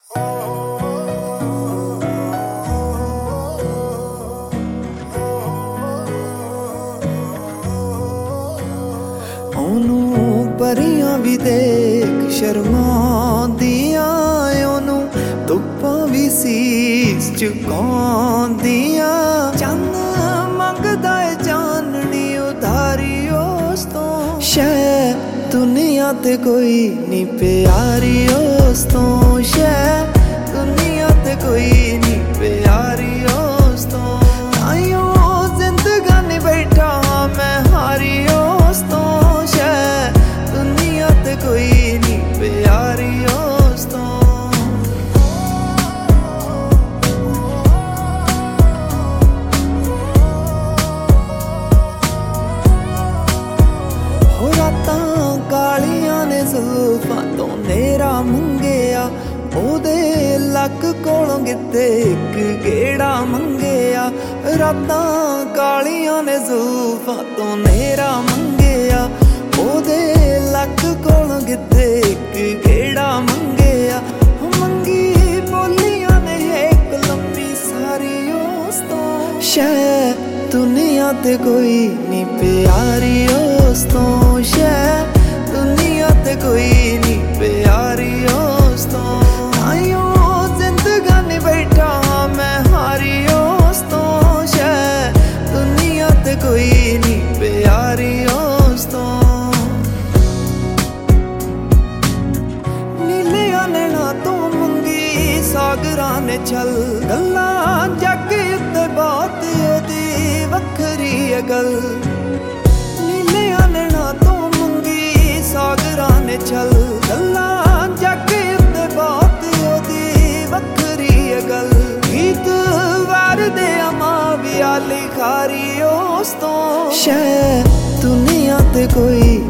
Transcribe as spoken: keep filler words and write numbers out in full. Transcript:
ਉਹਨੂੰ ਪਰੀਆਂ ਵੀ ਦੇਖ ਸ਼ਰਮਾਉਂਦੀਆਂ, ਉਹਨੂੰ ਧੁੱਪਾਂ ਵੀ ਸੀਸ ਝੁਕਾਉਂਦੀਆਂ। ਚੰਨ ਮੰਗਦਾ ਏ ਚਾਨਣੀ ਉਧਾਰੀ ਉਸ ਤੋਂ, ਸ਼ੈ ਦੁਨੀਆ ਤੇ ਕੋਈ ਨੀ ਪਿਆਰੀ ਉਸ ਤੋਂ, ਸ਼ੈ ਦੁਨੀਆ ਤੇ ਕੋਈ ਨੀ ਪਿਆਰੀ ਉਸ ਤੋਂ। ਤਾਈਓ ਜ਼ਿੰਦਗਾਨੀ ਬੈਠਾ ਮੈਂ ਹਾਰੀ ਉਸ ਤੋਂ, ਸ਼ੈ ਦੁਨੀਆ ਤੇ ਕੋਈ ਨੀ ਪਿਆਰੀ ਉਸ ਤੋਂ। ਹੋ ਰਾਤਾਂ ਕਾਲੀਆਂ ਨੇ ਜ਼ੁਲਫਾਂ ਤੋਂ ਨੇਰਾ ਮੰਗਿਆ, ਉਹਦੇ ਲੱਕ ਕੋਲੋਂ ਕਿਤੇ ਇੱਕ ਗੇੜਾ ਮੰਗਿਆ। ਰਾਤਾਂ ਕਾਲੀਆਂ ਨੇ ਜ਼ੁਲਫਾਂ ਤੋਂ ਨੇਰਾ ਮੰਗਿਆ, ਉਹਦੇ ਲੱਕ ਕੋਲੋਂ ਕਿਤੇ ਇੱਕ ਗੇੜਾ ਮੰਗਿਆ। ਮੰਗੀ ਬੋਲੀਆਂ ਨੇ ਇੱਕ ਲੰਮੀ ਸਾਰੀ ਉਸ ਤੋਂ, ਸ਼ੈ ਦੁਨੀਆ ਤੇ ਕੋਈ ਨੀ ਪਿਆਰੀ ਉਸ ਤੋਂ, ਸ਼ੈ ਦੁਨੀਆ ਤੇ ਕੋਈ ਨੀ ਪਿਆਰੀ ਉਸ ਤੋਂ। ਤਾਈਓ ਜ਼ਿੰਦਗਾਨੀ ਬੈਠਾ ਮੈਂ ਹਾਰੀ ਉਸ ਤੋਂ, ਸ਼ੈ ਦੁਨੀਆ ਤੇ ਕੋਈ ਨੀ ਪਿਆਰੀ ਉਸ ਤੋਂ। ਨੀਲਿਆਂ ਨੈਣਾਂ ਤੋਂ ਮੰਗੀ ਸਾਗਰਾਂ ਨੇ ਛਲ, ਗੱਲਾਂ ਜੱਗ ਉੱਤੇ ਬਹੁਤ ਉਹਦੀ ਵੱਖਰੀ ਏ ਗੱਲ। ਨੀਲਿਆਂ ਨੈਣਾਂ ਤੋਂ ਮੰਗੀ ਸਾਗਰਾਂ ਨੇ ਛਲ, ਗੱਲਾਂ ਜੱਗ ਉੱਤੇ ਬਹੁਤ ਉਹਦੀ ਵੱਖਰੀ ਏ ਗੱਲ। ਗੀਤ ਵਾਰਦੇ ਅਮਾਂ ਵਿਆਲੀ ਖਾਰੀ ਉਸ ਤੋਂ, ਸ਼ੈ ਦੁਨੀਆ ਤੇ ਕੋਈ